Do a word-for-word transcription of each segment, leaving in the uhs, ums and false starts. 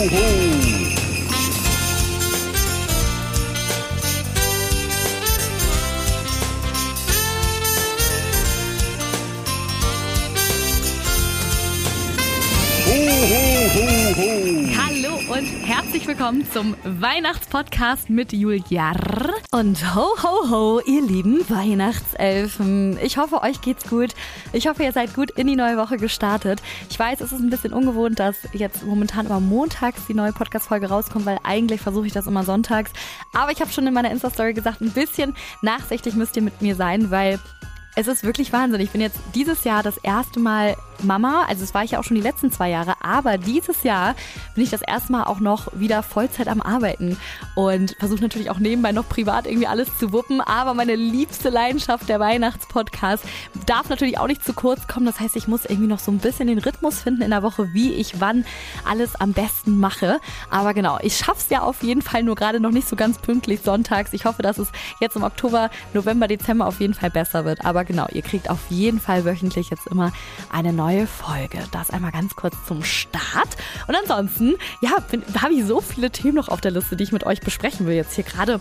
ho. Hallo und herzlich willkommen zum Weihnachtspodcast mit Julia. Und ho, ho, ho, ihr lieben Weihnachtselfen. Ich hoffe, euch geht's gut. Ich hoffe, ihr seid gut in die neue Woche gestartet. Ich weiß, es ist ein bisschen ungewohnt, dass jetzt momentan immer montags die neue Podcast-Folge rauskommt, weil eigentlich versuche ich das immer sonntags. Aber ich habe schon in meiner Insta-Story gesagt, ein bisschen nachsichtig müsst ihr mit mir sein, weil es ist wirklich Wahnsinn. Ich bin jetzt dieses Jahr das erste Mal Mama, also das war ich ja auch schon die letzten zwei Jahre, aber dieses Jahr bin ich das erste Mal auch noch wieder Vollzeit am Arbeiten und versuche natürlich auch nebenbei noch privat irgendwie alles zu wuppen, aber meine liebste Leidenschaft, der Weihnachtspodcast, darf natürlich auch nicht zu kurz kommen. Das heißt, ich muss irgendwie noch so ein bisschen den Rhythmus finden in der Woche, wie ich wann alles am besten mache. Aber genau, ich schaff's ja auf jeden Fall, nur gerade noch nicht so ganz pünktlich sonntags. Ich hoffe, dass es jetzt im Oktober, November, Dezember auf jeden Fall besser wird. Aber genau, ihr kriegt auf jeden Fall wöchentlich jetzt immer eine neue Neue Folge. Das einmal ganz kurz zum Start. Und ansonsten, ja, habe ich so viele Themen noch auf der Liste, die ich mit euch besprechen will. Jetzt hier gerade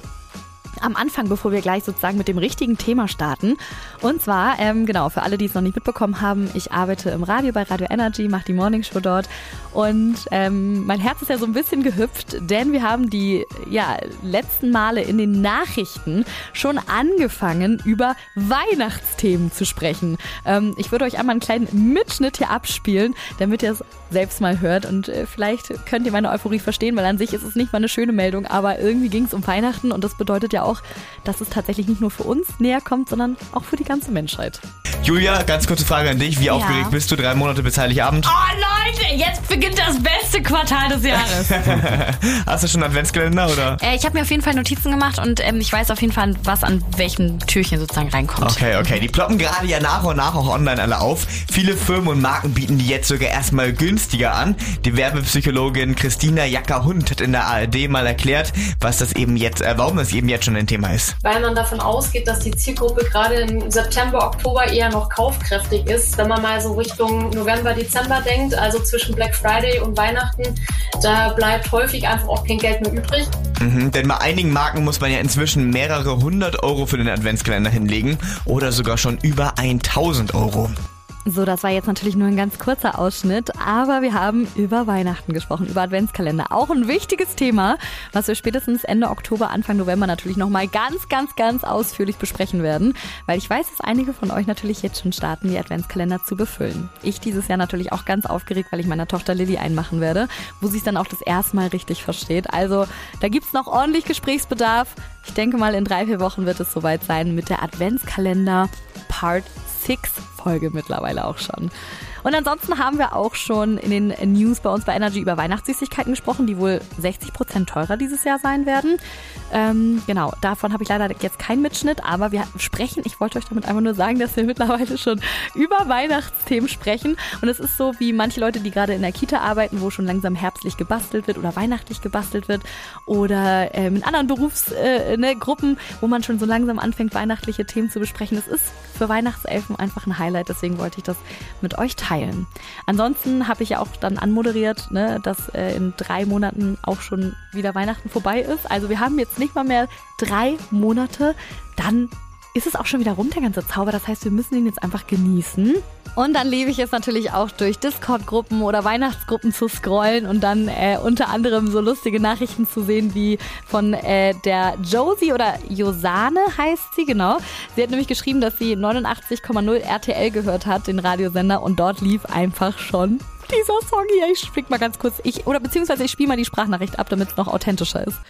am Anfang, bevor wir gleich sozusagen mit dem richtigen Thema starten. Und zwar, ähm, genau, für alle, die es noch nicht mitbekommen haben, ich arbeite im Radio bei Radio Energy, mache die Morningshow dort und ähm, mein Herz ist ja so ein bisschen gehüpft, denn wir haben die ja, letzten Male in den Nachrichten schon angefangen, über Weihnachtsthemen zu sprechen. Ähm, ich würde euch einmal einen kleinen Mitschnitt hier abspielen, damit ihr es selbst mal hört und äh, vielleicht könnt ihr meine Euphorie verstehen, weil an sich ist es nicht mal eine schöne Meldung, aber irgendwie ging es um Weihnachten und das bedeutet ja auch, dass es tatsächlich nicht nur für uns näher kommt, sondern auch für die ganze Menschheit. Julia, ganz kurze Frage an dich. Wie ja. aufgeregt bist du? Drei Monate bis Heiligabend? Oh Leute, jetzt beginnt das beste Quartal des Jahres. Hast du schon einen Adventskalender, oder? Äh, ich habe mir auf jeden Fall Notizen gemacht und ähm, ich weiß auf jeden Fall, was an welchem Türchen sozusagen reinkommt. Okay, okay. Die ploppen gerade ja nach und nach auch online alle auf. Viele Firmen und Marken bieten die jetzt sogar erstmal günstiger an. Die Werbepsychologin Christina Jacker-Hund hat in der A R D mal erklärt, was das eben jetzt, äh, warum das eben jetzt schon ein Thema ist. Weil man davon ausgeht, dass die Zielgruppe gerade im September, Oktober eher noch kaufkräftig ist. Wenn man mal so Richtung November, Dezember denkt, also zwischen Black Friday und Weihnachten, da bleibt häufig einfach auch kein Geld mehr übrig. Mhm, denn bei einigen Marken muss man ja inzwischen mehrere hundert Euro für den Adventskalender hinlegen oder sogar schon über tausend Euro. So, das war jetzt natürlich nur ein ganz kurzer Ausschnitt, aber wir haben über Weihnachten gesprochen, über Adventskalender. Auch ein wichtiges Thema, was wir spätestens Ende Oktober, Anfang November natürlich nochmal ganz, ganz, ganz ausführlich besprechen werden, weil ich weiß, dass einige von euch natürlich jetzt schon starten, die Adventskalender zu befüllen. Ich dieses Jahr natürlich auch ganz aufgeregt, weil ich meiner Tochter Lilly einmachen werde, wo sie es dann auch das erste Mal richtig versteht. Also da gibt's noch ordentlich Gesprächsbedarf. Ich denke mal, in drei, vier Wochen wird es soweit sein mit der Adventskalender Part sechs Folge mittlerweile auch schon. Und ansonsten haben wir auch schon in den News bei uns bei Energy über Weihnachtssüßigkeiten gesprochen, die wohl sechzig Prozent teurer dieses Jahr sein werden. Ähm, genau, davon habe ich leider jetzt keinen Mitschnitt, aber wir sprechen, ich wollte euch damit einfach nur sagen, dass wir mittlerweile schon über Weihnachtsthemen sprechen. Und es ist so wie manche Leute, die gerade in der Kita arbeiten, wo schon langsam herbstlich gebastelt wird oder weihnachtlich gebastelt wird oder ähm, in anderen Berufsgruppen, äh, ne, Gruppen, wo man schon so langsam anfängt, weihnachtliche Themen zu besprechen. Es ist für Weihnachtselfen einfach ein Highlight, deswegen wollte ich das mit euch teilen. Ansonsten habe ich ja auch dann anmoderiert, ne, dass äh, in drei Monaten auch schon wieder Weihnachten vorbei ist. Also wir haben jetzt nicht mal mehr drei Monate, dann ist es auch schon wieder rum, der ganze Zauber. Das heißt, wir müssen ihn jetzt einfach genießen. Und dann liebe ich es natürlich auch, durch Discord-Gruppen oder Weihnachtsgruppen zu scrollen und dann äh, unter anderem so lustige Nachrichten zu sehen wie von äh, der Josie oder Josane heißt sie, genau. Sie hat nämlich geschrieben, dass sie neunundachtzig Komma null R T L gehört hat, den Radiosender, und dort lief einfach schon dieser Song hier. Ich spiele mal ganz kurz, ich oder beziehungsweise ich spiele mal die Sprachnachricht ab, damit es noch authentischer ist.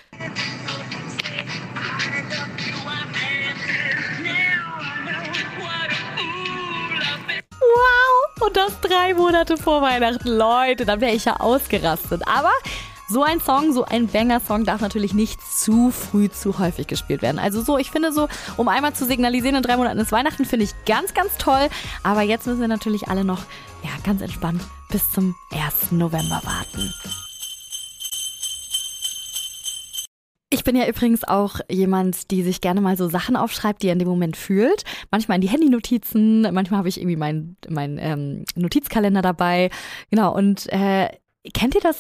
Wow, und das drei Monate vor Weihnachten. Leute, dann wäre ich ja ausgerastet. Aber so ein Song, so ein Banger-Song darf natürlich nicht zu früh, zu häufig gespielt werden. Also so, ich finde so, um einmal zu signalisieren, in drei Monaten ist Weihnachten, finde ich ganz, ganz toll. Aber jetzt müssen wir natürlich alle noch, ja, ganz entspannt bis zum ersten November warten. Ich bin ja übrigens auch jemand, die sich gerne mal so Sachen aufschreibt, die er in dem Moment fühlt. Manchmal in die Handynotizen, manchmal habe ich irgendwie meinen mein, ähm, Notizkalender dabei. Genau, und äh, kennt ihr das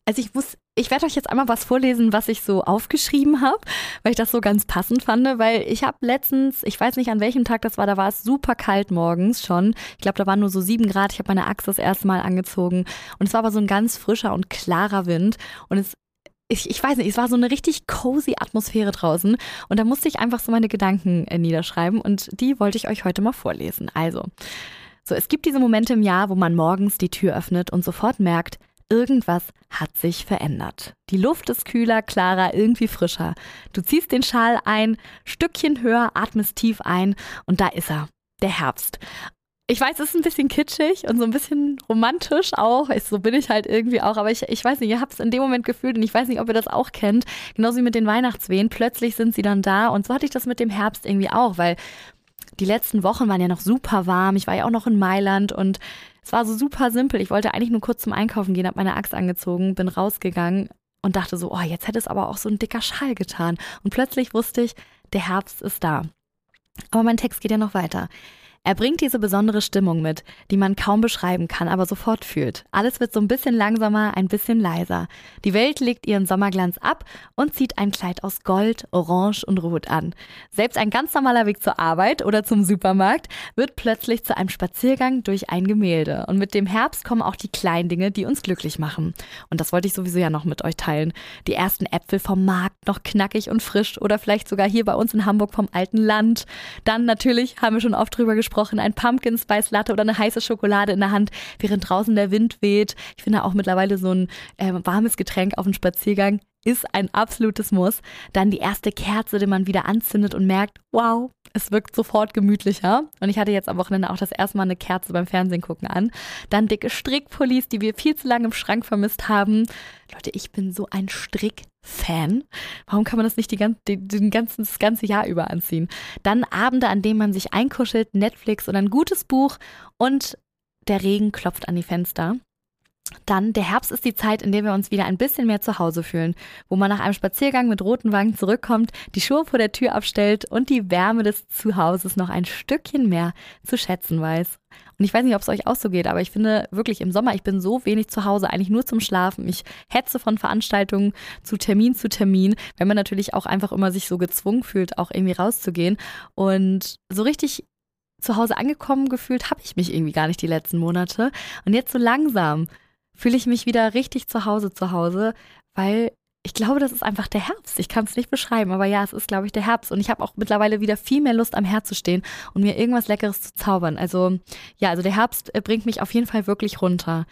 Also ich muss, ich werde euch jetzt einmal was vorlesen, was ich so aufgeschrieben habe, weil ich das so ganz passend fand, weil ich habe letztens, ich weiß nicht an welchem Tag das war, da war es super kalt morgens schon. Ich glaube, da waren nur so sieben Grad. Ich habe meine Axt das erste Mal angezogen und es war aber so ein ganz frischer und klarer Wind und es Ich, ich weiß nicht, es war so eine richtig cozy Atmosphäre draußen und da musste ich einfach so meine Gedanken äh, niederschreiben und die wollte ich euch heute mal vorlesen. Also, so es gibt diese Momente im Jahr, wo man morgens die Tür öffnet und sofort merkt, irgendwas hat sich verändert. Die Luft ist kühler, klarer, irgendwie frischer. Du ziehst den Schal ein, Stückchen höher, atmest tief ein und da ist er, der Herbst. Ich weiß, es ist ein bisschen kitschig und so ein bisschen romantisch auch. Ich, so bin ich halt irgendwie auch. Aber ich, ich weiß nicht, ihr habt es in dem Moment gefühlt und ich weiß nicht, ob ihr das auch kennt. Genauso wie mit den Weihnachtswehen. Plötzlich sind sie dann da und so hatte ich das mit dem Herbst irgendwie auch, weil die letzten Wochen waren ja noch super warm. Ich war ja auch noch in Mailand und es war so super simpel. Ich wollte eigentlich nur kurz zum Einkaufen gehen, habe meine Axt angezogen, bin rausgegangen und dachte so, oh, jetzt hätte es aber auch so ein dicker Schal getan. Und plötzlich wusste ich, der Herbst ist da. Aber mein Text geht ja noch weiter. Er bringt diese besondere Stimmung mit, die man kaum beschreiben kann, aber sofort fühlt. Alles wird so ein bisschen langsamer, ein bisschen leiser. Die Welt legt ihren Sommerglanz ab und zieht ein Kleid aus Gold, Orange und Rot an. Selbst ein ganz normaler Weg zur Arbeit oder zum Supermarkt wird plötzlich zu einem Spaziergang durch ein Gemälde. Und mit dem Herbst kommen auch die kleinen Dinge, die uns glücklich machen. Und das wollte ich sowieso ja noch mit euch teilen. Die ersten Äpfel vom Markt, noch knackig und frisch oder vielleicht sogar hier bei uns in Hamburg vom alten Land. Dann natürlich, haben wir schon oft drüber gesprochen, ein Pumpkin Spice Latte oder eine heiße Schokolade in der Hand, während draußen der Wind weht. Ich finde auch mittlerweile so ein äh, warmes Getränk auf dem Spaziergang ist ein absolutes Muss. Dann die erste Kerze, die man wieder anzündet und merkt, wow, es wirkt sofort gemütlicher. Und ich hatte jetzt am Wochenende auch das erste Mal eine Kerze beim Fernsehen gucken an. Dann dicke Strickpullis, die wir viel zu lange im Schrank vermisst haben. Leute, ich bin so ein Strick-Fan. Warum kann man das nicht die ganze, die, die ganzen, das ganze Jahr über anziehen? Dann Abende, an denen man sich einkuschelt, Netflix oder ein gutes Buch und der Regen klopft an die Fenster. Dann, der Herbst ist die Zeit, in der wir uns wieder ein bisschen mehr zu Hause fühlen, wo man nach einem Spaziergang mit roten Wangen zurückkommt, die Schuhe vor der Tür abstellt und die Wärme des Zuhauses noch ein Stückchen mehr zu schätzen weiß. Und ich weiß nicht, ob es euch auch so geht, aber ich finde wirklich im Sommer, ich bin so wenig zu Hause, eigentlich nur zum Schlafen. Ich hetze von Veranstaltungen zu Termin zu Termin, wenn man natürlich auch einfach immer sich so gezwungen fühlt, auch irgendwie rauszugehen. Und so richtig zu Hause angekommen gefühlt habe ich mich irgendwie gar nicht die letzten Monate. Und jetzt so langsam fühle ich mich wieder richtig zu Hause zu Hause, weil ich glaube, das ist einfach der Herbst. Ich kann es nicht beschreiben, aber ja, es ist, glaube ich, der Herbst. Und ich habe auch mittlerweile wieder viel mehr Lust, am Herd zu stehen und mir irgendwas Leckeres zu zaubern. Also ja, also der Herbst bringt mich auf jeden Fall wirklich runter.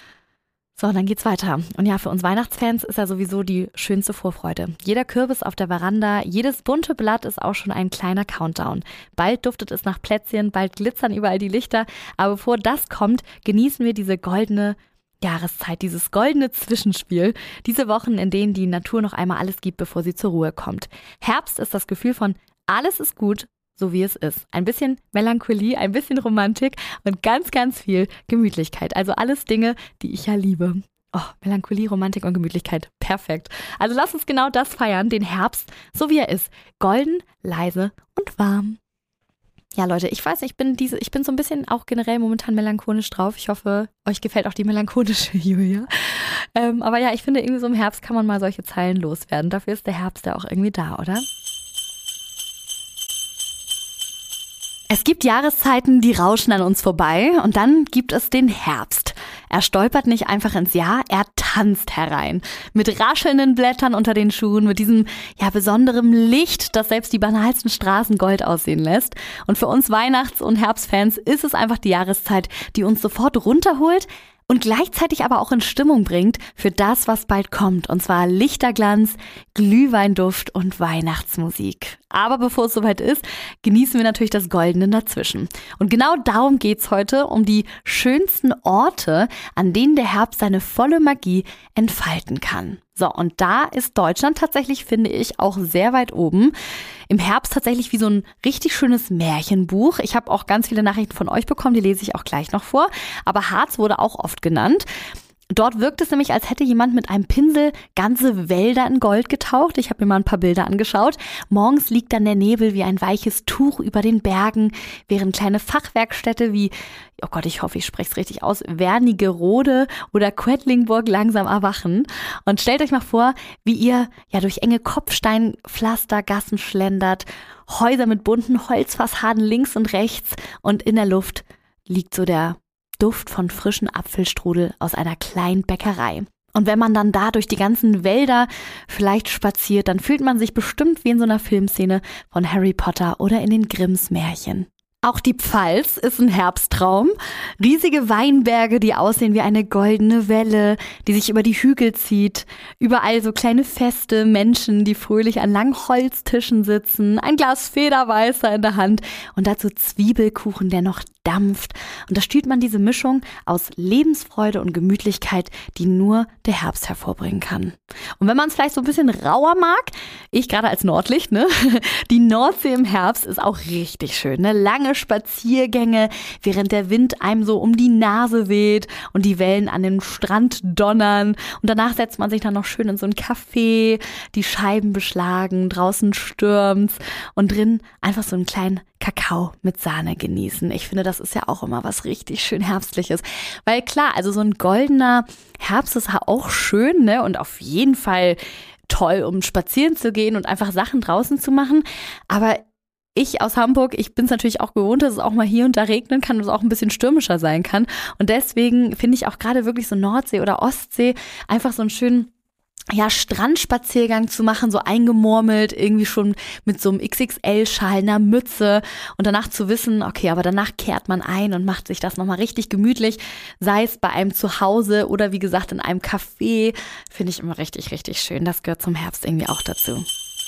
So, dann geht's weiter. Und ja, für uns Weihnachtsfans ist ja sowieso die schönste Vorfreude. Jeder Kürbis auf der Veranda, jedes bunte Blatt ist auch schon ein kleiner Countdown. Bald duftet es nach Plätzchen, bald glitzern überall die Lichter. Aber bevor das kommt, genießen wir diese goldene Jahreszeit, dieses goldene Zwischenspiel, diese Wochen, in denen die Natur noch einmal alles gibt, bevor sie zur Ruhe kommt. Herbst ist das Gefühl von, alles ist gut, so wie es ist. Ein bisschen Melancholie, ein bisschen Romantik und ganz, ganz viel Gemütlichkeit. Also alles Dinge, die ich ja liebe. Oh, Melancholie, Romantik und Gemütlichkeit. Perfekt. Also lasst uns genau das feiern, den Herbst, so wie er ist. Golden, leise und warm. Ja, Leute, ich weiß, ich bin diese, ich bin so ein bisschen auch generell momentan melancholisch drauf. Ich hoffe, euch gefällt auch die melancholische Julia. Ähm, aber ja, ich finde, irgendwie so im Herbst kann man mal solche Zeilen loswerden. Dafür ist der Herbst ja auch irgendwie da, oder? Es gibt Jahreszeiten, die rauschen an uns vorbei und dann gibt es den Herbst. Er stolpert nicht einfach ins Jahr, er tanzt herein. Mit raschelnden Blättern unter den Schuhen, mit diesem ja besonderem Licht, das selbst die banalsten Straßen Gold aussehen lässt. Und für uns Weihnachts- und Herbstfans ist es einfach die Jahreszeit, die uns sofort runterholt und gleichzeitig aber auch in Stimmung bringt für das, was bald kommt. Und zwar Lichterglanz, Glühweinduft und Weihnachtsmusik. Aber bevor es soweit ist, genießen wir natürlich das Goldene dazwischen. Und genau darum geht's heute, um die schönsten Orte, an denen der Herbst seine volle Magie entfalten kann. So, und da ist Deutschland tatsächlich, finde ich, auch sehr weit oben. Im Herbst tatsächlich wie so ein richtig schönes Märchenbuch. Ich habe auch ganz viele Nachrichten von euch bekommen, die lese ich auch gleich noch vor. Aber Harz wurde auch oft genannt. Dort wirkt es nämlich, als hätte jemand mit einem Pinsel ganze Wälder in Gold getaucht. Ich habe mir mal ein paar Bilder angeschaut. Morgens liegt dann der Nebel wie ein weiches Tuch über den Bergen, während kleine Fachwerkstädte wie, oh Gott, ich hoffe, ich spreche es richtig aus, Wernigerode oder Quedlinburg langsam erwachen. Und stellt euch mal vor, wie ihr ja durch enge Kopfsteinpflastergassen schlendert, Häuser mit bunten Holzfassaden links und rechts und in der Luft liegt so der Duft von frischen Apfelstrudel aus einer kleinen Bäckerei. Und wenn man dann da durch die ganzen Wälder vielleicht spaziert, dann fühlt man sich bestimmt wie in so einer Filmszene von Harry Potter oder in den Grimms Märchen. Auch die Pfalz ist ein Herbsttraum. Riesige Weinberge, die aussehen wie eine goldene Welle, die sich über die Hügel zieht. Überall so kleine Feste, Menschen, die fröhlich an langen Holztischen sitzen, ein Glas Federweißer in der Hand und dazu Zwiebelkuchen, der noch dampft. Und da spürt man diese Mischung aus Lebensfreude und Gemütlichkeit, die nur der Herbst hervorbringen kann. Und wenn man es vielleicht so ein bisschen rauer mag, ich gerade als Nordlicht, ne? Die Nordsee im Herbst ist auch richtig schön, ne? Lange Spaziergänge, während der Wind einem so um die Nase weht und die Wellen an den Strand donnern. Und danach setzt man sich dann noch schön in so ein Café, die Scheiben beschlagen, draußen stürmt's und drin einfach so einen kleinen Kakao mit Sahne genießen. Ich finde, das ist ja auch immer was richtig schön Herbstliches. Weil klar, also so ein goldener Herbst ist auch schön, ne? Und auf jeden Fall toll, um spazieren zu gehen und einfach Sachen draußen zu machen. Aber ich aus Hamburg, ich bin es natürlich auch gewohnt, dass es auch mal hier und da regnen kann und es auch ein bisschen stürmischer sein kann. Und deswegen finde ich auch gerade wirklich so Nordsee oder Ostsee einfach so einen schönen ja, Strandspaziergang zu machen, so eingemurmelt, irgendwie schon mit so einem X X L-Schal, einer Mütze und danach zu wissen, okay, aber danach kehrt man ein und macht sich das nochmal richtig gemütlich, sei es bei einem Zuhause oder wie gesagt in einem Café, finde ich immer richtig, richtig schön. Das gehört zum Herbst irgendwie auch dazu.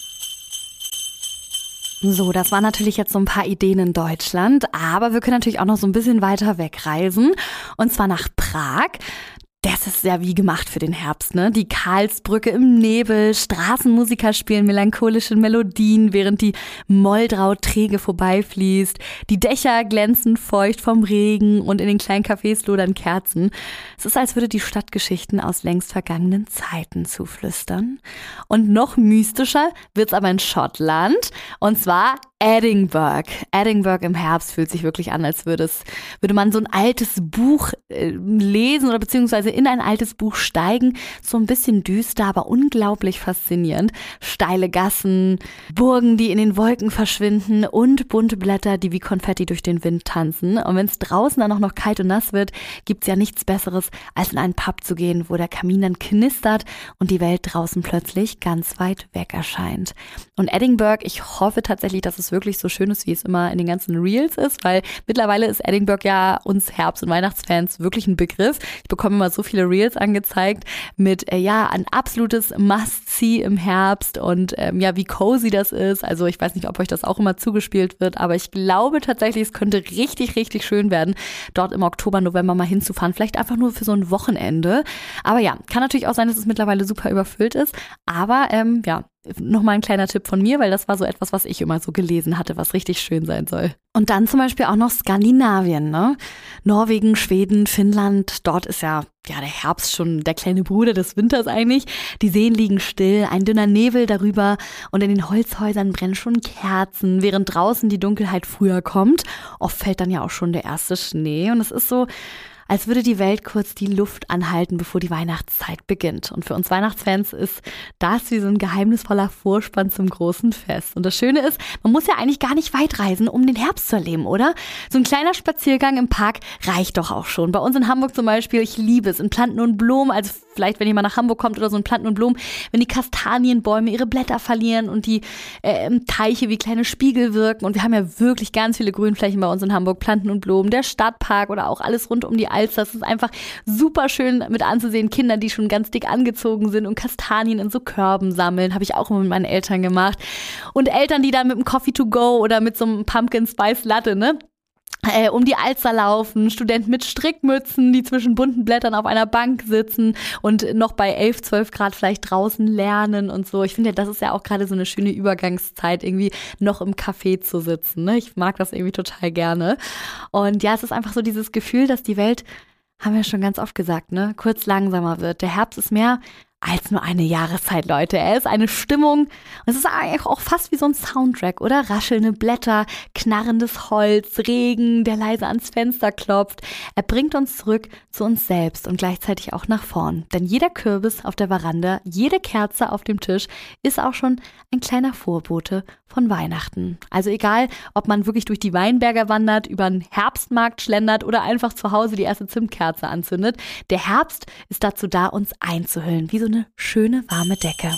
So, das waren natürlich jetzt so ein paar Ideen in Deutschland, aber wir können natürlich auch noch so ein bisschen weiter wegreisen und zwar nach Prag. Das ist ja wie gemacht für den Herbst, ne? Die Karlsbrücke im Nebel, Straßenmusiker spielen melancholische Melodien, während die Moldau träge vorbeifließt. Die Dächer glänzen feucht vom Regen und in den kleinen Cafés lodern Kerzen. Es ist, als würde die Stadt Geschichten aus längst vergangenen Zeiten zuflüstern. Und noch mystischer wird's aber in Schottland, und zwar Edinburgh. Edinburgh im Herbst fühlt sich wirklich an, als würde es, würde man so ein altes Buch äh, lesen oder beziehungsweise in ein altes Buch steigen. So ein bisschen düster, aber unglaublich faszinierend. Steile Gassen, Burgen, die in den Wolken verschwinden und bunte Blätter, die wie Konfetti durch den Wind tanzen. Und wenn es draußen dann auch noch kalt und nass wird, gibt's ja nichts Besseres, als in einen Pub zu gehen, wo der Kamin dann knistert und die Welt draußen plötzlich ganz weit weg erscheint. Und Edinburgh, ich hoffe tatsächlich, dass es wirklich so schön ist, wie es immer in den ganzen Reels ist, weil mittlerweile ist Edinburgh ja uns Herbst- und Weihnachtsfans wirklich ein Begriff. Ich bekomme immer so viele Reels angezeigt mit, äh, ja, ein absolutes Must-See im Herbst und ähm, ja, wie cozy das ist. Also ich weiß nicht, ob euch das auch immer zugespielt wird, aber ich glaube tatsächlich, es könnte richtig, richtig schön werden, dort im Oktober, November mal hinzufahren. Vielleicht einfach nur für so ein Wochenende. Aber ja, kann natürlich auch sein, dass es mittlerweile super überfüllt ist. Aber ähm, ja, nochmal ein kleiner Tipp von mir, weil das war so etwas, was ich immer so gelesen hatte, was richtig schön sein soll. Und dann zum Beispiel auch noch Skandinavien, ne? Norwegen, Schweden, Finnland, dort ist ja, ja der Herbst schon der kleine Bruder des Winters eigentlich. Die Seen liegen still, ein dünner Nebel darüber und in den Holzhäusern brennen schon Kerzen, während draußen die Dunkelheit früher kommt. Oft fällt dann ja auch schon der erste Schnee und es ist so, als würde die Welt kurz die Luft anhalten, bevor die Weihnachtszeit beginnt. Und für uns Weihnachtsfans ist das wie so ein geheimnisvoller Vorspann zum großen Fest. Und das Schöne ist, man muss ja eigentlich gar nicht weit reisen, um den Herbst zu erleben, oder? So ein kleiner Spaziergang im Park reicht doch auch schon. Bei uns in Hamburg zum Beispiel, ich liebe es, in Planten und Blumen, also vielleicht, wenn jemand nach Hamburg kommt oder so in Planten und Blumen, wenn die Kastanienbäume ihre Blätter verlieren und die äh, Teiche wie kleine Spiegel wirken. Und wir haben ja wirklich ganz viele Grünflächen bei uns in Hamburg, Planten und Blumen, der Stadtpark oder auch alles rund um die Alster. Das ist einfach super schön mit anzusehen. Kinder, die schon ganz dick angezogen sind und Kastanien in so Körben sammeln, habe ich auch immer mit meinen Eltern gemacht. Und Eltern, die dann mit einem Coffee to go oder mit so einem Pumpkin Spice Latte, ne? Äh, um die Alster laufen, Studenten mit Strickmützen, die zwischen bunten Blättern auf einer Bank sitzen und noch bei elf, zwölf Grad vielleicht draußen lernen und so. Ich finde, das ist ja auch gerade so eine schöne Übergangszeit, irgendwie noch im Café zu sitzen, ne? Ich mag das irgendwie total gerne. Und ja, es ist einfach so dieses Gefühl, dass die Welt haben wir schon ganz oft gesagt, ne? Kurz langsamer wird. Der Herbst ist mehr als nur eine Jahreszeit, Leute. Er ist eine Stimmung und es ist eigentlich auch fast wie so ein Soundtrack, oder? Raschelnde Blätter, knarrendes Holz, Regen, der leise ans Fenster klopft. Er bringt uns zurück zu uns selbst und gleichzeitig auch nach vorn. Denn jeder Kürbis auf der Veranda, jede Kerze auf dem Tisch ist auch schon ein kleiner Vorbote von Weihnachten. Also egal, ob man wirklich durch die Weinberge wandert, über einen Herbstmarkt schlendert oder einfach zu Hause die erste Zimtkerze anzündet. Der Herbst ist dazu da, uns einzuhüllen, wie so eine schöne warme Decke.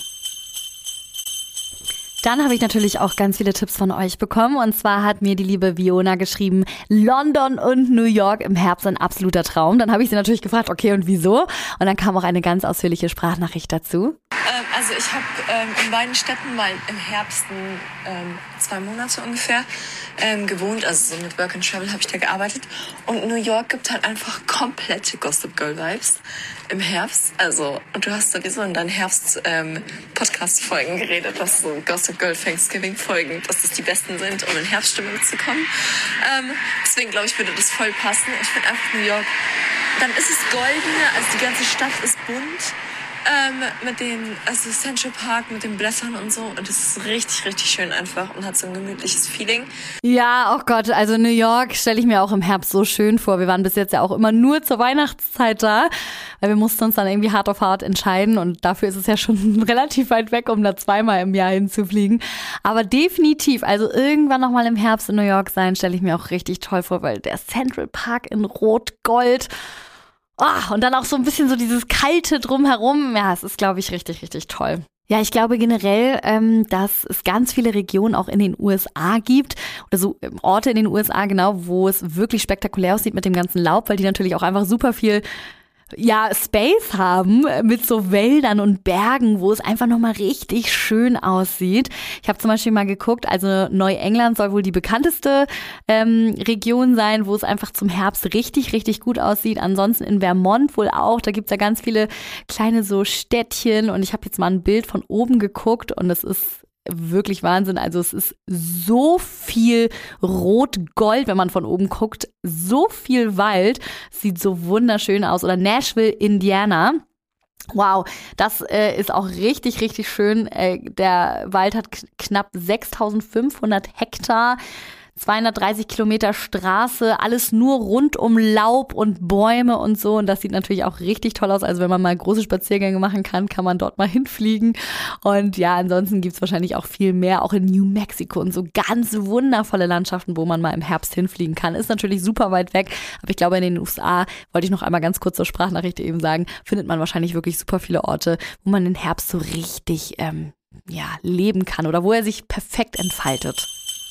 Dann habe ich natürlich auch ganz viele Tipps von euch bekommen. Und zwar hat mir die liebe Viona geschrieben, London und New York im Herbst ein absoluter Traum. Dann habe ich sie natürlich gefragt, okay, und wieso? Und dann kam auch eine ganz ausführliche Sprachnachricht dazu. Ähm, also ich habe ähm, in beiden Städten mal im Herbst ähm, zwei Monate ungefähr ähm, gewohnt. Also so mit Work and Travel habe ich da gearbeitet. Und New York gibt halt einfach komplette Gossip Girl Vibes im Herbst. Also, und du hast sowieso in deinen Herbst-Podcast-Folgen ähm, geredet, dass so Gossip Girl Thanksgiving-Folgen, dass das die besten sind, um in Herbststimmung zu kommen. Ähm, deswegen glaube ich, würde das voll passen. Ich finde einfach New York, dann ist es golden, also die ganze Stadt ist bunt. Ähm, mit den, also Central Park, mit den Blättern und so. Und es ist richtig, richtig schön einfach und hat so ein gemütliches Feeling. Ja, oh Gott, also New York stelle ich mir auch im Herbst so schön vor. Wir waren bis jetzt ja auch immer nur zur Weihnachtszeit da, weil wir mussten uns dann irgendwie hart auf hart entscheiden und dafür ist es ja schon relativ weit weg, um da zweimal im Jahr hinzufliegen. Aber definitiv, also irgendwann nochmal im Herbst in New York sein, stelle ich mir auch richtig toll vor, weil der Central Park in Rot-Gold. Oh, und dann auch so ein bisschen so dieses Kalte drumherum. Ja, es ist, glaube ich, richtig, richtig toll. Ja, ich glaube generell, ähm, dass es ganz viele Regionen auch in den U S A gibt oder so Orte in den U S A, genau, wo es wirklich spektakulär aussieht mit dem ganzen Laub, weil die natürlich auch einfach super viel ja, Space haben mit so Wäldern und Bergen, wo es einfach nochmal richtig schön aussieht. Ich habe zum Beispiel mal geguckt, also Neuengland soll wohl die bekannteste ähm, Region sein, wo es einfach zum Herbst richtig, richtig gut aussieht. Ansonsten in Vermont wohl auch, da gibt's ja ganz viele kleine so Städtchen und ich habe jetzt mal ein Bild von oben geguckt und es ist wirklich Wahnsinn. Also es ist so viel Rot-Gold, wenn man von oben guckt. So viel Wald. Sieht so wunderschön aus. Oder Nashville, Indiana. Wow, das äh, ist auch richtig, richtig schön. Äh, der Wald hat k- knapp sechstausendfünfhundert Hektar. zweihundertdreißig Kilometer Straße, alles nur rund um Laub und Bäume und so. Und das sieht natürlich auch richtig toll aus. Also wenn man mal große Spaziergänge machen kann, kann man dort mal hinfliegen. Und ja, ansonsten gibt's wahrscheinlich auch viel mehr, auch in New Mexico und so ganz wundervolle Landschaften, wo man mal im Herbst hinfliegen kann. Ist natürlich super weit weg. Aber ich glaube, in den U S A, wollte ich noch einmal ganz kurz zur Sprachnachricht eben sagen, findet man wahrscheinlich wirklich super viele Orte, wo man den Herbst so richtig ähm, ja, leben kann oder wo er sich perfekt entfaltet.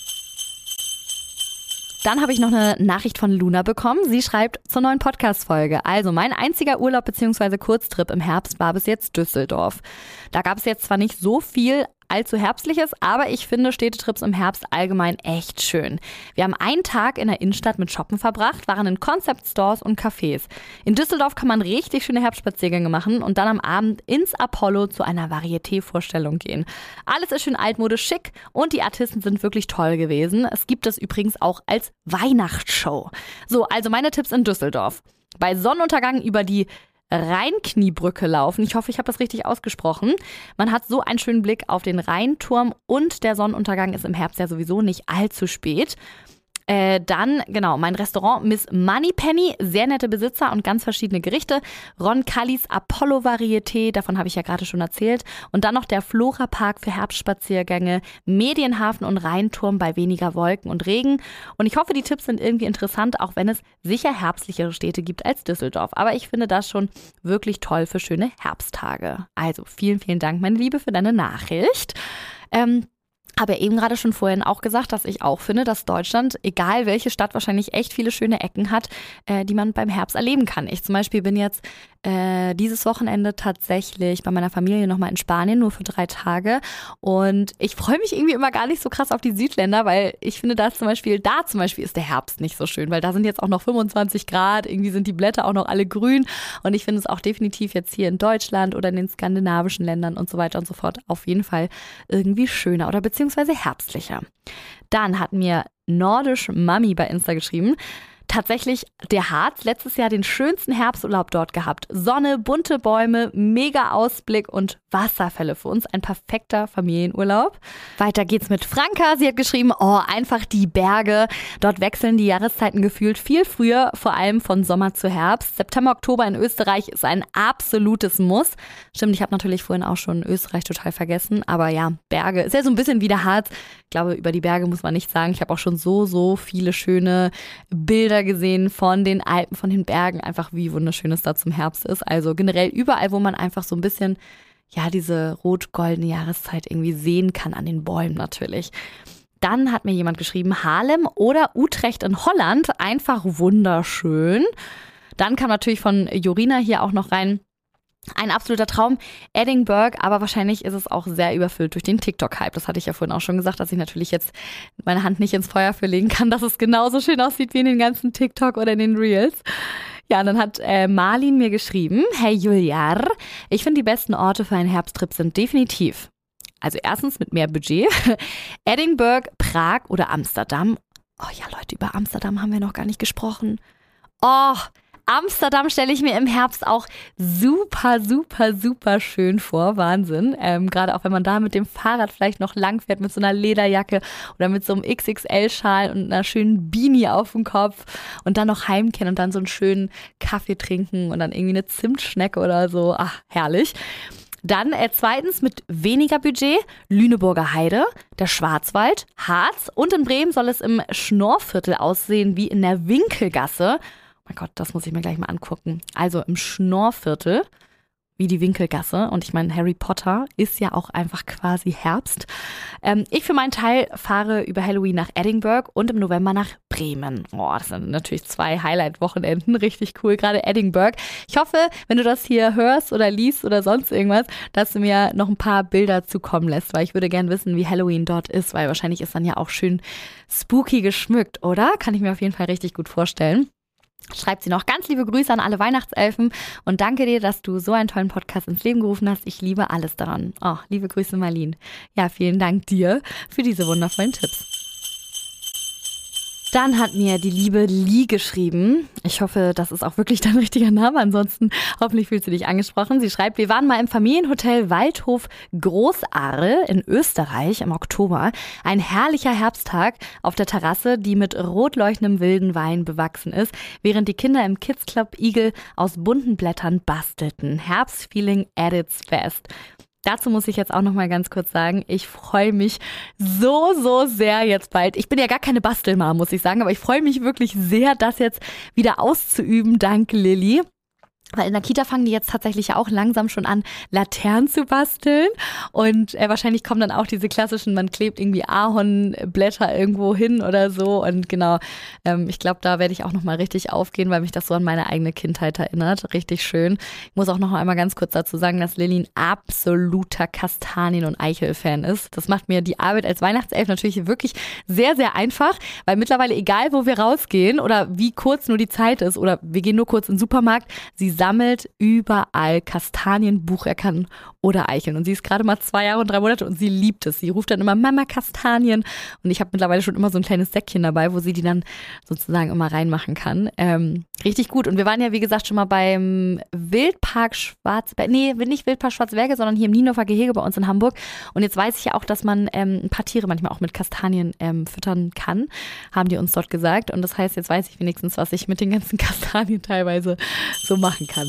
Dann habe ich noch eine Nachricht von Luna bekommen. Sie schreibt zur neuen Podcast-Folge. Also mein einziger Urlaub bzw. Kurztrip im Herbst war bis jetzt Düsseldorf. Da gab es jetzt zwar nicht so viel allzu Herbstliches, aber ich finde Städtetrips im Herbst allgemein echt schön. Wir haben einen Tag in der Innenstadt mit Shoppen verbracht, waren in Concept-Stores und Cafés. In Düsseldorf kann man richtig schöne Herbstspaziergänge machen und dann am Abend ins Apollo zu einer Varieté-Vorstellung gehen. Alles ist schön altmodisch schick und die Artisten sind wirklich toll gewesen. Es gibt es übrigens auch als Weihnachtsshow. So, also meine Tipps in Düsseldorf. Bei Sonnenuntergang über die Rheinkniebrücke laufen. Ich hoffe, ich habe das richtig ausgesprochen. Man hat so einen schönen Blick auf den Rheinturm und der Sonnenuntergang ist im Herbst ja sowieso nicht allzu spät. Äh, dann, genau, mein Restaurant Miss Moneypenny, sehr nette Besitzer und ganz verschiedene Gerichte. Ron Kallis Apollo Varieté, davon habe ich ja gerade schon erzählt. Und dann noch der Flora Park für Herbstspaziergänge, Medienhafen und Rheinturm bei weniger Wolken und Regen. Und ich hoffe, die Tipps sind irgendwie interessant, auch wenn es sicher herbstlichere Städte gibt als Düsseldorf. Aber ich finde das schon wirklich toll für schöne Herbsttage. Also vielen, vielen Dank, meine Liebe, für deine Nachricht. Ähm, Habe eben gerade schon vorhin auch gesagt, dass ich auch finde, dass Deutschland, egal welche Stadt, wahrscheinlich echt viele schöne Ecken hat, äh, die man beim Herbst erleben kann. Ich zum Beispiel bin jetzt äh, dieses Wochenende tatsächlich bei meiner Familie nochmal in Spanien, nur für drei Tage. Und ich freue mich irgendwie immer gar nicht so krass auf die Südländer, weil ich finde, da zum Beispiel, da zum Beispiel ist der Herbst nicht so schön, weil da sind jetzt auch noch fünfundzwanzig Grad, irgendwie sind die Blätter auch noch alle grün. Und ich finde es auch definitiv jetzt hier in Deutschland oder in den skandinavischen Ländern und so weiter und so fort auf jeden Fall irgendwie schöner oder beziehungsweise herbstlicher. Dann hat mir Nordisch Mami bei Insta geschrieben: tatsächlich der Harz letztes Jahr den schönsten Herbsturlaub dort gehabt. Sonne, bunte Bäume, mega Ausblick und Wasserfälle. Für uns ein perfekter Familienurlaub. Weiter geht's mit Franka. Sie hat geschrieben, oh, einfach die Berge. Dort wechseln die Jahreszeiten gefühlt viel früher, vor allem von Sommer zu Herbst. September, Oktober in Österreich ist ein absolutes Muss. Stimmt, ich habe natürlich vorhin auch schon Österreich total vergessen. Aber ja, Berge ist ja so ein bisschen wie der Harz. Ich glaube, über die Berge muss man nicht sagen. Ich habe auch schon so, so viele schöne Bilder gesehen von den Alpen, von den Bergen. Einfach wie wunderschön es da zum Herbst ist. Also generell überall, wo man einfach so ein bisschen, ja, diese rot-goldene Jahreszeit irgendwie sehen kann an den Bäumen natürlich. Dann hat mir jemand geschrieben, Haarlem oder Utrecht in Holland, einfach wunderschön. Dann kam natürlich von Jorina hier auch noch rein, ein absoluter Traum, Edinburgh, aber wahrscheinlich ist es auch sehr überfüllt durch den TikTok-Hype. Das hatte ich ja vorhin auch schon gesagt, dass ich natürlich jetzt meine Hand nicht ins Feuer für legen kann, dass es genauso schön aussieht wie in den ganzen TikTok oder in den Reels. Ja, und dann hat äh, Marlin mir geschrieben, hey Juliar, ich finde die besten Orte für einen Herbsttrip sind definitiv, also erstens mit mehr Budget, Edinburgh, Prag oder Amsterdam. Oh ja, Leute, über Amsterdam haben wir noch gar nicht gesprochen. Oh, Amsterdam stelle ich mir im Herbst auch super, super, super schön vor. Wahnsinn. Ähm, gerade auch, wenn man da mit dem Fahrrad vielleicht noch lang fährt mit so einer Lederjacke oder mit so einem X X L-Schal und einer schönen Beanie auf dem Kopf und dann noch heimkehren und dann so einen schönen Kaffee trinken und dann irgendwie eine Zimtschnecke oder so. Ach, herrlich. Dann äh, zweitens mit weniger Budget Lüneburger Heide, der Schwarzwald, Harz und in Bremen soll es im Schnorrviertel aussehen wie in der Winkelgasse. Mein Gott, das muss ich mir gleich mal angucken. Also im Schnorrviertel, wie die Winkelgasse. Und ich meine, Harry Potter ist ja auch einfach quasi Herbst. Ähm, ich für meinen Teil fahre über Halloween nach Edinburgh und im November nach Bremen. Oh, das sind natürlich zwei Highlight-Wochenenden. Richtig cool, gerade Edinburgh. Ich hoffe, wenn du das hier hörst oder liest oder sonst irgendwas, dass du mir noch ein paar Bilder zukommen lässt, weil ich würde gern wissen, wie Halloween dort ist, weil wahrscheinlich ist dann ja auch schön spooky geschmückt, oder? Kann ich mir auf jeden Fall richtig gut vorstellen. Schreibt sie noch ganz liebe Grüße an alle Weihnachtselfen und danke dir, dass du so einen tollen Podcast ins Leben gerufen hast. Ich liebe alles daran. Oh, liebe Grüße, Marlene. Ja, vielen Dank dir für diese wundervollen Tipps. Dann hat mir die liebe Lee geschrieben. Ich hoffe, das ist auch wirklich dein richtiger Name. Ansonsten hoffentlich fühlst du dich angesprochen. Sie schreibt, wir waren mal im Familienhotel Waldhof Großaare in Österreich im Oktober. Ein herrlicher Herbsttag auf der Terrasse, die mit rot leuchtendem wilden Wein bewachsen ist, während die Kinder im Kids Club Igel aus bunten Blättern bastelten. Herbstfeeling at its best. Dazu muss ich jetzt auch noch mal ganz kurz sagen, ich freue mich so, so sehr jetzt bald. Ich bin ja gar keine Bastelmama, muss ich sagen, aber ich freue mich wirklich sehr, das jetzt wieder auszuüben, dank Lilly. Weil in der Kita fangen die jetzt tatsächlich ja auch langsam schon an, Laternen zu basteln. Und äh, wahrscheinlich kommen dann auch diese klassischen, man klebt irgendwie Ahornblätter irgendwo hin oder so. Und genau, ähm, ich glaube, da werde ich auch nochmal richtig aufgehen, weil mich das so an meine eigene Kindheit erinnert. Richtig schön. Ich muss auch noch einmal ganz kurz dazu sagen, dass Lilly ein absoluter Kastanien- und Eichel-Fan ist. Das macht mir die Arbeit als Weihnachtself natürlich wirklich sehr, sehr einfach. Weil mittlerweile, egal wo wir rausgehen oder wie kurz nur die Zeit ist oder wir gehen nur kurz in den Supermarkt, sie sammelt überall Kastanien, Bucheckern oder Eicheln. Und sie ist gerade mal zwei Jahre und drei Monate und sie liebt es. Sie ruft dann immer Mama Kastanien. Und ich habe mittlerweile schon immer so ein kleines Säckchen dabei, wo sie die dann sozusagen immer reinmachen kann. Ähm, richtig gut. Und wir waren ja, wie gesagt, schon mal beim Wildpark Schwarzberge. Nee, nicht Wildpark Schwarzberge, sondern hier im Niendorfer Gehege bei uns in Hamburg. Und jetzt weiß ich ja auch, dass man ähm, ein paar Tiere manchmal auch mit Kastanien ähm, füttern kann, haben die uns dort gesagt. Und das heißt, jetzt weiß ich wenigstens, was ich mit den ganzen Kastanien teilweise so machen kann.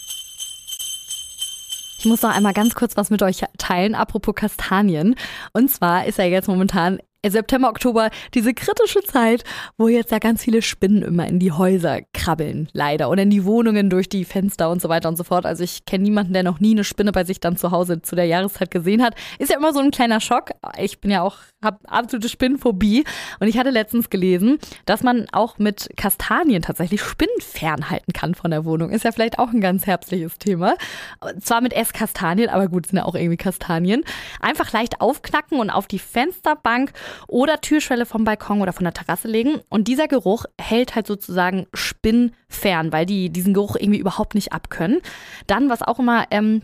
Ich muss noch einmal ganz kurz was mit euch teilen, apropos Kastanien. Und zwar ist ja jetzt momentan September, Oktober diese kritische Zeit, wo jetzt ja ganz viele Spinnen immer in die Häuser krabbeln, leider. Oder in die Wohnungen durch die Fenster und so weiter und so fort. Also ich kenne niemanden, der noch nie eine Spinne bei sich dann zu Hause zu der Jahreszeit gesehen hat. Ist ja immer so ein kleiner Schock. Ich bin ja auch, habe absolute Spinnenphobie. Und ich hatte letztens gelesen, dass man auch mit Kastanien tatsächlich Spinnen fernhalten kann von der Wohnung. Ist ja vielleicht auch ein ganz herbstliches Thema. Zwar mit Esskastanien, aber gut, sind ja auch irgendwie Kastanien. Einfach leicht aufknacken und auf die Fensterbank oder Türschwelle vom Balkon oder von der Terrasse legen. Und dieser Geruch hält halt sozusagen Spinnen fern, weil die diesen Geruch irgendwie überhaupt nicht abkönnen. Dann, was auch immer ähm,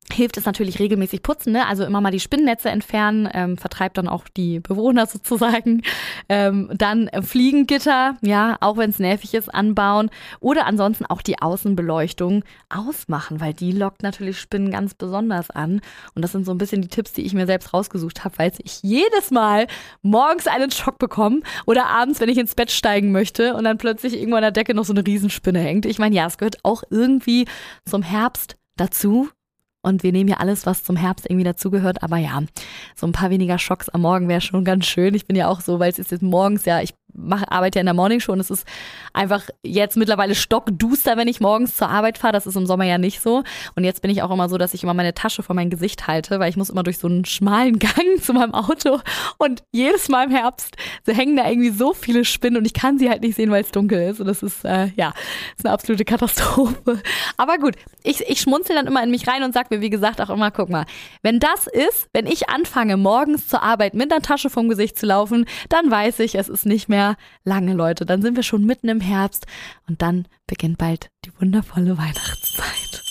hilft es natürlich regelmäßig putzen, ne? Also immer mal die Spinnennetze entfernen, ähm, vertreibt dann auch die Bewohner sozusagen. Ähm, dann Fliegengitter, ja, auch wenn es nervig ist, anbauen. Oder ansonsten auch die Außenbeleuchtung ausmachen, weil die lockt natürlich Spinnen ganz besonders an. Und das sind so ein bisschen die Tipps, die ich mir selbst rausgesucht habe, weil ich jedes Mal morgens einen Schock bekomme oder abends, wenn ich ins Bett steigen möchte und dann plötzlich irgendwo an der Decke noch so eine Riesenspinne hängt. Ich meine, ja, es gehört auch irgendwie zum Herbst dazu. Und wir nehmen ja alles, was zum Herbst irgendwie dazugehört. Aber ja, so ein paar weniger Schocks am Morgen wäre schon ganz schön. Ich bin ja auch so, weil es ist jetzt morgens, ja, ich mache, arbeite ja in der Morningshow und es ist einfach jetzt mittlerweile stockduster, wenn ich morgens zur Arbeit fahre. Das ist im Sommer ja nicht so. Und jetzt bin ich auch immer so, dass ich immer meine Tasche vor mein Gesicht halte, weil ich muss immer durch so einen schmalen Gang zu meinem Auto. Und jedes Mal im Herbst so hängen da irgendwie so viele Spinnen und ich kann sie halt nicht sehen, weil es dunkel ist. Und das ist, äh, ja, ist eine absolute Katastrophe. Aber gut, ich, ich schmunzel dann immer in mich rein und sage mir, wie gesagt, auch immer, guck mal, wenn das ist, wenn ich anfange, morgens zur Arbeit mit einer Tasche vom Gesicht zu laufen, dann weiß ich, es ist nicht mehr lange, Leute. Dann sind wir schon mitten im Herbst und dann beginnt bald die wundervolle Weihnachtszeit.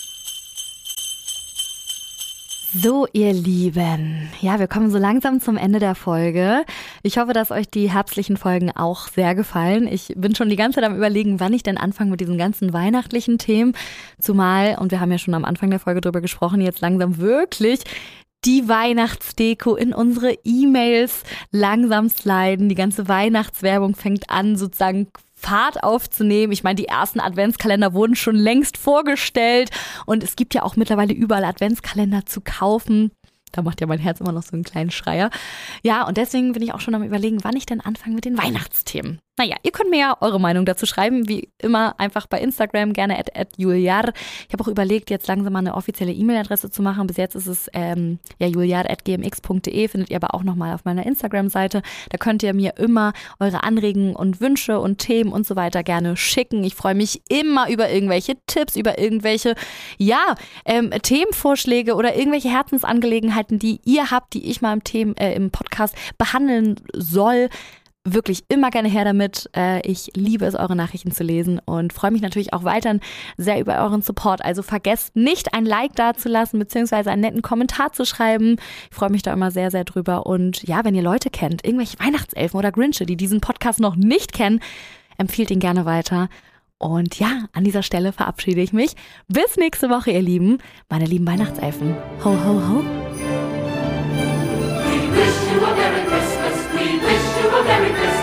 So, ihr Lieben, ja, wir kommen so langsam zum Ende der Folge. Ich hoffe, dass euch die herbstlichen Folgen auch sehr gefallen. Ich bin schon die ganze Zeit am Überlegen, wann ich denn anfange mit diesen ganzen weihnachtlichen Themen. Zumal, und wir haben ja schon am Anfang der Folge drüber gesprochen, jetzt langsam wirklich die Weihnachtsdeko in unsere E-Mails langsam sliden. Die ganze Weihnachtswerbung fängt an, sozusagen Fahrt aufzunehmen. Ich meine, die ersten Adventskalender wurden schon längst vorgestellt und es gibt ja auch mittlerweile überall Adventskalender zu kaufen. Da macht ja mein Herz immer noch so einen kleinen Schreier. Ja, und deswegen bin ich auch schon am Überlegen, wann ich denn anfange mit den Weihnachtsthemen. Naja, ihr könnt mir ja eure Meinung dazu schreiben, wie immer einfach bei Instagram, gerne at, at juliar. Ich habe auch überlegt, jetzt langsam mal eine offizielle E-Mail-Adresse zu machen. Bis jetzt ist es ähm, ja juliar at g m x punkt d e, findet ihr aber auch nochmal auf meiner Instagram-Seite. Da könnt ihr mir immer eure Anregungen und Wünsche und Themen und so weiter gerne schicken. Ich freue mich immer über irgendwelche Tipps, über irgendwelche, ja, ähm, Themenvorschläge oder irgendwelche Herzensangelegenheiten, die ihr habt, die ich mal im, Themen, äh, im Podcast behandeln soll. Wirklich immer gerne her damit. Ich liebe es, eure Nachrichten zu lesen und freue mich natürlich auch weiterhin sehr über euren Support. Also vergesst nicht, ein Like dazulassen beziehungsweise einen netten Kommentar zu schreiben. Ich freue mich da immer sehr, sehr drüber. Und ja, wenn ihr Leute kennt, irgendwelche Weihnachtselfen oder Grinche, die diesen Podcast noch nicht kennen, empfiehlt ihn gerne weiter. Und ja, an dieser Stelle verabschiede ich mich. Bis nächste Woche, ihr Lieben, meine lieben Weihnachtselfen. Ho, ho, ho. We wish you a Merry Christmas. We wish you a Merry Christmas.